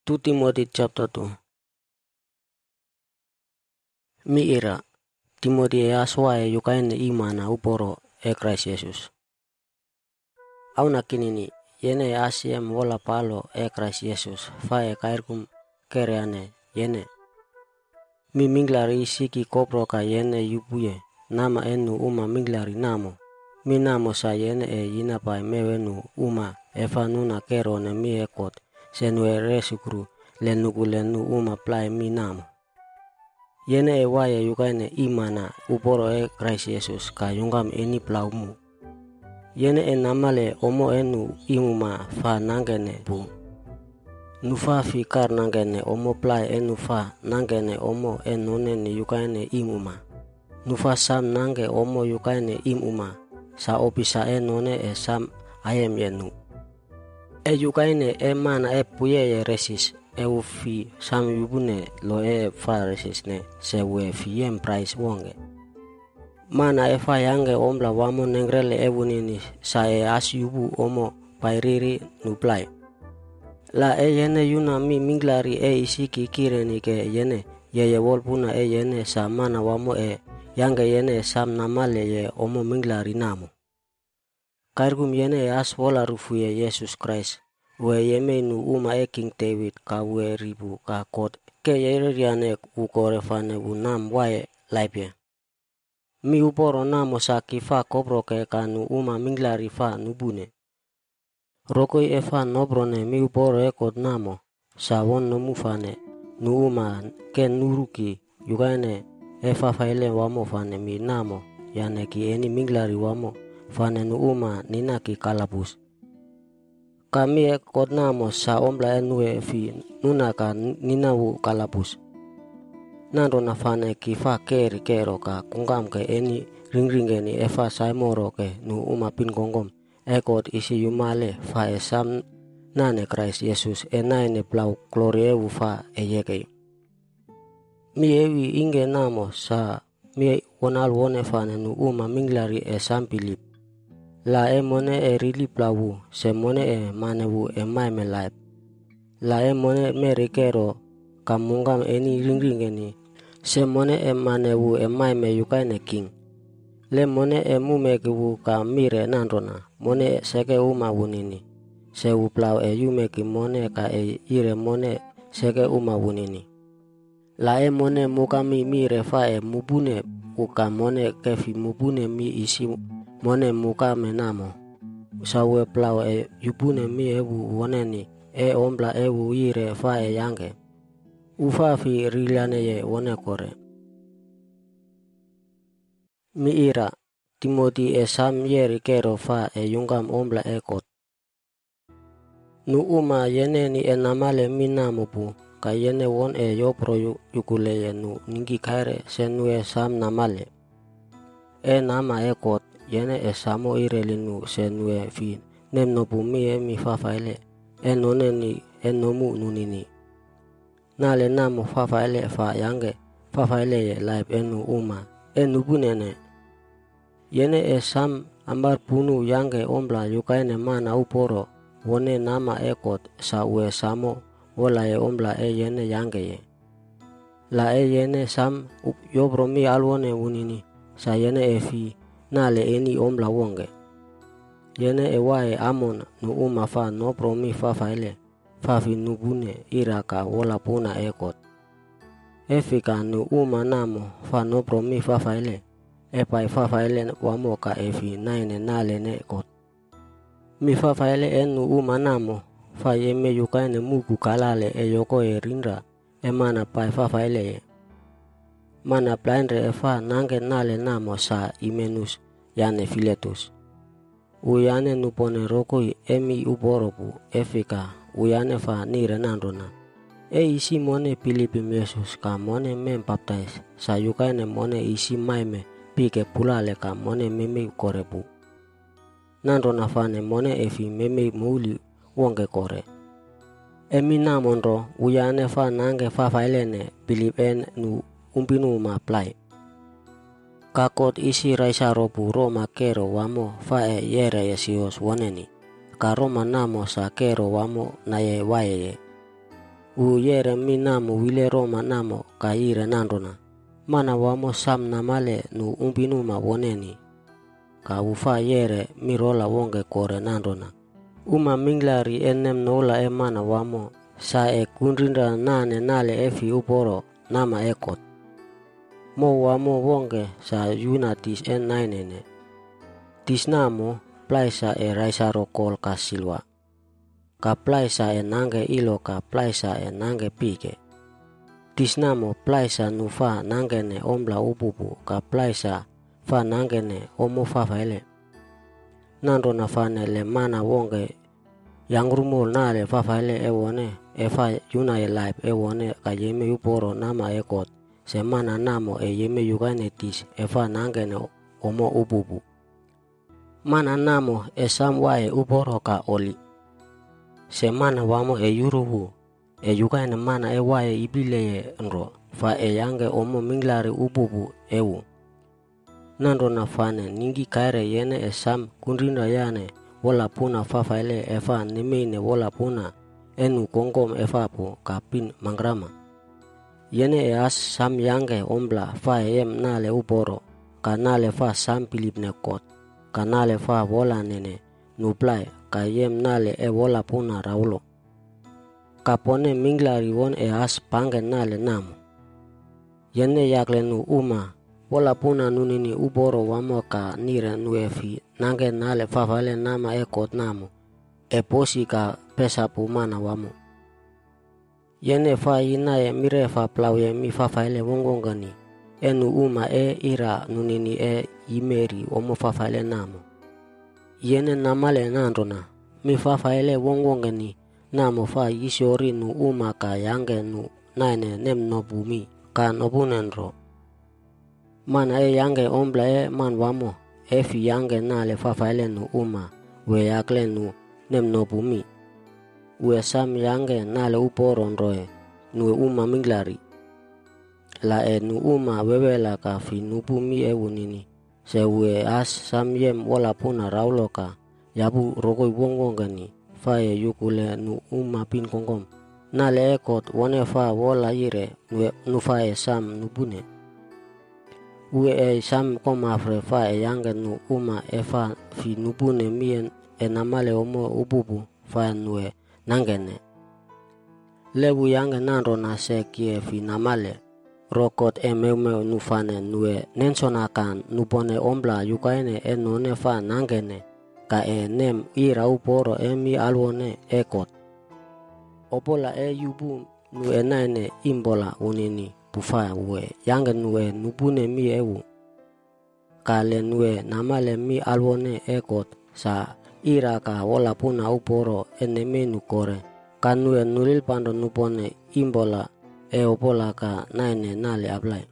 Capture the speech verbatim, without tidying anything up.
tu Timothy chapter two. Mi ira, Timothy e aswa e yukaine imana uporo e Christ Jesus. Au nakinini, yene asiem wola palo e Christ Jesus, fa e kairkum kereane, yene. Mi minglari isiki kopro ka yene yubuye, nama enu uma minglari namo. Mi namo sa yene e yinapai mewenu uma efa nuna kero ne mi ekot, senu e resukru, lenuku lenu uma plai mi namo. Yene e waye yukaine imana uporo e Christ Jesus ka yungam eni plaumu. Yene e namale omo enu imuma fa nangene bu. Nufa fi kar nangene omo plai enu fa nangene omo enone ni yukaine imuma. Nufa sam nange omo yukaine imuma. Sa opisa enone e sam ayem yenu. E yukaine e mana e puye ye resis. E ufi sam yubune lo e fa resis ne se we fi yem price wonge. Mana e fa yange ombla wamo nengrele e wunini sa e as yubu omo pairiri nuplai. La e yene yuna mi minglari e isiki kireni ke yene ye ye wolpuna e yene sa mana wamo e yange yene sam namale ye omo minglari namo. Kairgum yene e as wola rufu ye Jesus Christ. We yeme nu uma e King David ka we ribu ka kot ke yeriane ukore fane unam wae laipye. Mi uporo namo sa kifa kopro ke kanu uma minglari fa nubune. Rokoi e fa nobrone mi uporo e kot namo sa won nomu fane nu uma ke nuruki yukaine e fa faile wamo fane mi namo yane ki eni minglari wamo fane nu uma ninaki kalapus. Kami e kot namo sa ombla enu e fi nunaka ninawu kalapus. Nando na fane ki fa keri kero ka kungam ke eni ringringeni e fa saimoro ke nu uma pin kongom e kot isi yumale fa e sam nane Christ Jesus e naine plau glory e fa e yekei. Mi ewi inge namo sa mi wonal wone fane nu uma minglari e sam Pilip. La e mone e rili plawu, se mone e manewu e maime laip. La e mone meri kero kamungam eni ringringeni, se mone e manewu e maime yukaine king. Le mone e mumekiwu ka mire nandona, mone e seke uma wunini. Se uplau e yumeki mone ka e ire mone seke uma wunini. La e mone mukami mire fa e mubune uka mone kefi mubune mi isi mone muka menamo. Sawe plau e yubune mi ewu woneni e ombla ewu ire fa e yange. Ufa fi riliane ye wone kore. Mi ira, Timothy e sam yeri kero fa e yungam ombla e kot. Nu uma yene ni e namale mi namo pu, ka yene won e yopro yukule ye nu ningi kaire senu e sam namale. E nama e kot. Yene e samo irelinu senue fi nem no bumi e mi fafaile e noneni e nomu nunini. Nale namo fafaile fa yange fafaile ye laip enu uma e nubunene. Yene e sam ambar punu yange ombla yukaine mana uporo wone nama e kot sa ue samo wola e ombla e yene yange ye. La e yene sam up yobro mi alwone unini sa yene e fi nale eni ombla wonge. Yene e wae amon nu uma fa no promi fa faile fa fi nubune iraka wola puna ekot. Efika nu uma namo fa no promi fa faile e pai fa faile wamo ka efi naine nale ne ekot. Mi fa faile enu uma namo fa yeme yukaine muku kalale e yoko e rinra e mana pai fa faile ye. Mana plainre e fa nange nale namo sa imenus yane filetus. Uyane nupone rokoi emi uboropu efika uyane fa nire nandona. E isi mone Pilipim Yesus ka mone mem baptize sa yukaine mone isi maime pike pulale ka mone meme korepu. Nandona fane mone efi meme muli wonge kore. Emi namonro uyane fa nange fa failene Pilipen nu umpinu ma plai. Kakot isi raisa ropu Roma kero wamo fa e yere yesios woneni. Ka Roma namo sa kero wamo na ye waye ye. u yere mi namo wile Roma namo ka ire nandona. Mana wamo sam namale nu umbinuma woneni. Ka ufa yere mi rola wonge kore nandona. Uma minglari enem nola e mana wamo sa e kunrinda nane nale efi uporo nama ekot. Mo wamo wonge sa yuna tis en nainene. Tis namo plaisa e raisaro kol ka silwa. Ka plaisa e nange ilo ka plaisa e nange pike. Tis namo plaisa nufa nangene ombla upupu ka plaisa fa nangene omo fafaile. Nandona fane le mana wonge yang rumol nale fafaile ewone efa yuna e live ewone ka yeme uporo nama ekot. Semana namo e yeme yugane tis efa nangene omo upupu. Mana namo e samwae uporo ka oli. Semana wamo e yuruhu e yugane mana e wae ibileye nro fa e yange omo minglari upupu ewu. Nandona fane ningi kaire yene e sam kunrinda yane wola puna fafaile efa nemeine wola puna enu kongkom efapu kapin mangrama. Yene e as sam yange ombla fa em nale uporo ka nale fa sam pilipne kot ka nale fa wola nene nuplai ka yem nale e wola puna raulo. Kapone minglari won e as pange nale namo. Yene yakle nu uma wola puna nunini uporo wamo ka nire nuefi nange nale fafale nama e kot namo e posi ka pesapu mana wamo. Yene fa ina e mire fa plauye mi fafaile wongongani enu uma e ira nunini e imeri omo fafaile namo. Yene namale nandona mi fafaile wongongani namo fa isiori nu uma ka yange nu naine nem no bumi ka nobunenro. Mana e yange ombla e man wamo efi yange nale fafaile nu uma we yakle nu nem no bumi. We sam yange nale uporo nroe nu uma minglari. La e nu uma wewela ka fi nu bumi e wunini. Se we as sam yem wala puna raulo ka yabu rogoi wongongani fa e yukule nu uma pin kongkom. Nale ekot wone fa wola ire nu fa e sam nubune. Ue e sam komafre fa e yange nu uma e fa fi nubune mien e namale omo upupu fa nue nangene. Lebu yange nandro na se kie fi namale. Rokot e meumeu nufane nue nensonakan nupone ombla yukaine e none fa nangene. Ka e nem ira uporo e mi alwone ekot. Opola e yubu nu e naine imbola unini pufa ue yange nue nubune mi ewu. Kale nue namale mi alwone ekot sa ira ka wola puna uporo e nemenu kore. Ka nue nulil pando nupone imbola e opola ka naine nale ablai.